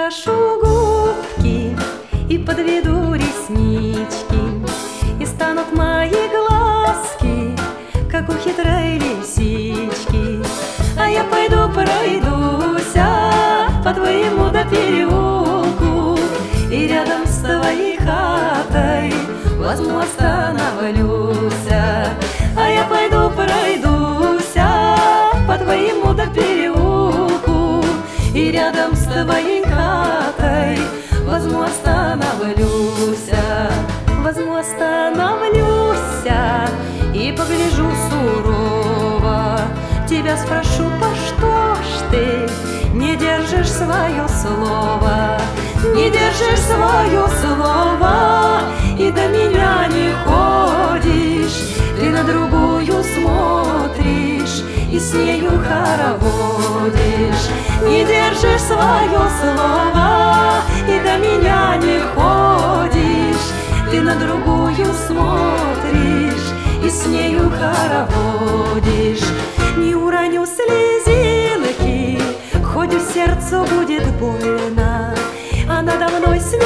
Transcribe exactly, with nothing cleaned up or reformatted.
накрашу губки и подведу реснички, и станут мои глазки, как у хитрой лисички. А я пойду пройдуся по твоему до переулку, и рядом с твоей хатой возьму остановлюся. А я пойду пройдуся по твоему до переулку, и рядом с твоей хатой возьму остановлюся. Возьму остановлюся и погляжу сурово. Тебя спрошу, по что ж ты не держишь свое слово? Не держишь свое слово и до меня не ходишь. Ты на другую смотришь и с нею хороводишь. Не держишь свое слово и до меня не ходишь. Ты на другую смотришь и с нею хороводишь. Не уроню слезинки, хоть у сердцу будет больно, а надо мной